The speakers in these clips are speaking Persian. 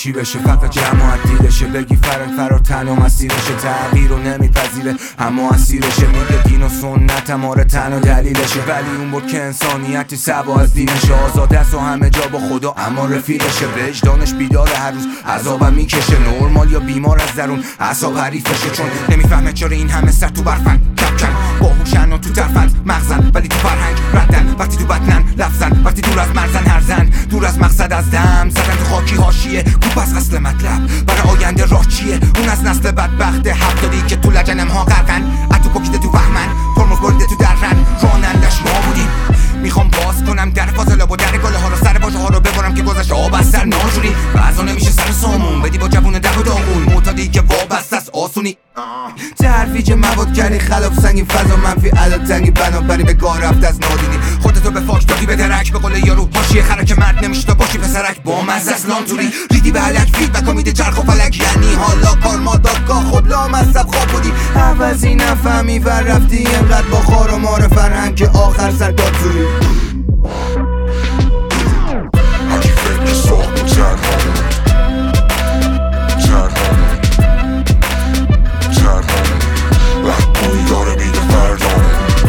چی بشه، فقط جماعت دیدشه. بگی فرار تنها مسیرشه، تغییر رو نمیپذیره اما اسیرشه. میگه دین و سنتم آره تنها دلیلشه، ولی اون بود که انسانیتی سبا از دینشه. آزاده است و همه جا با خدا اما رفیقشه. وجدانش بیداره هر روز عذابم میکشه. نورمال یا بیمار از درون اعصاب حریفشه، چون نمیفهمه چرا این همه سر تو برفن کپکن. باهوشن و تو ترفند مغزن ولی تو فرهنگ ردن. وقتی تو بدنن لفظن، وقتی دور از مرزن هرزن. دور از مقصد از دم زدن تو خاکی حاشیه. کوب از اصل مطلب برای آینده راه چیه؟ اون از نسل بدبخت هفتادی که تو لجنم ها غرقن. اتو پاکیده تو وهمن، ترمز بریده تو درن. رانندش ما بودیم. میخوام باز کنم در فاصله با در گله ها رو، سر واژه ها رو ببرم که گذشت آب از سر ناجوری. بعضا نمیشه سر سامون بدی با جوون ده و داغون. معتادی که وابسته است آسونی. ترویج مواد کردی خلاف سنگین، فضا منفی عدد تنگی، بنابراین به گاه رفت از نادینی. خودتو به فاک دادی به درک، به قول یارو حاشیه خرک. مرد نمیشه تا باشی پسرک با مزه از لانتوری. ریدی به علک فیدبک میده چرخ و فلک، یعنی حالا کار ما دادگاه. خب لامصب خواب بودی عوضی نفهمی ور رفتی اینقدر با خار و مار فرهنگ که آخر سر داد توری. هرکی فکر ساخت و تنهامون بدبویی داره میده فردامون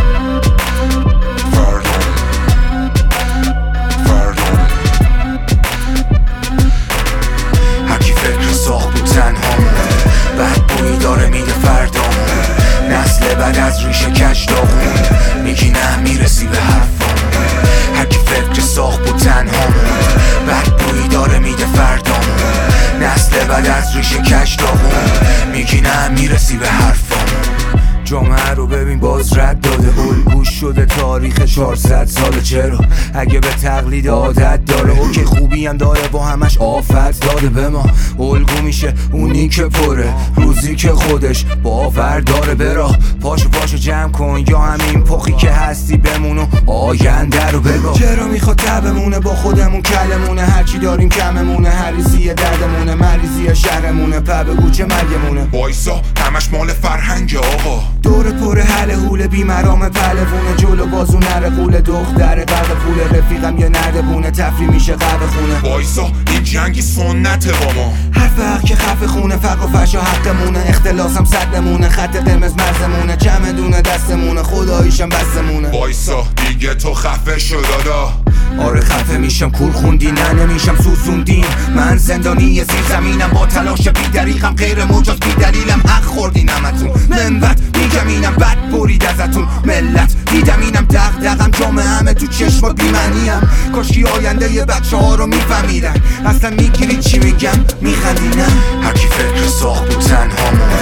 هرکی فکر ساخت بود تنهامون، بدبویی داره میده فردامون. نسل بعد از ریشه کج داغون، میگی نه میرسی به حرفامون. هرکی فکر ساخت بود تنهامون، بدبویی داره میده فردامون. نسل بعد از ریشه کج داغون، میگی نه میرسی به حرفامون. جامعه رو ببین باز رد داده، الگوش شده تاریخ 400 ساله. چرا اگه به تقلید عادت داره، اوکی خوبی هم داره با همش آفت داده به ما. الگو میشه اونی که پره، روزی که خودش باور داره. براه پاشو جمع کن، یا همین پخی که هستی بمون و آینده رو بگاه. چرا میخواد تبمونه با خودمون کلمونه، هرچی داریم کممونه. هریزی دردمونه، مریضی شهرمونه. بگو چه مرگمونه. وایسا همش مال فرهنگ آقا. دور پر حل حول بیمرام پلوونه. جلو بازو نره قول دختر قرق پول. رفیقم یه نرده بونه، تفری میشه قهوه خونه. وایسا این جنگی سنته با ما. هر فرق که خفه خونه، فقر و فحش و حقمونه. اختلاسم صدمونه، خط قرمز مرزمونه. چمدونه دستمونه، خداییشم بستمونه. وایسا دیگه تو خفه شو دادا. آره خفه میشم کور خوندی، نه نمیشم سوسوندین. من زندانی زیر زمینم، با تلاش بیدریقم. غیر مجاز بیدلیلم، حق خوردین همتون. منبت میگم اینم بد برید ازتون. ملت دیدم اینم دغدغم، جامعه همه تو چشم بیمنیم. کاشکی آینده ی بچه ها رو میفهمیدن. اصلا میگیرید چی میگم میخندینم. هرکی فکر ساخت بود تنهامون،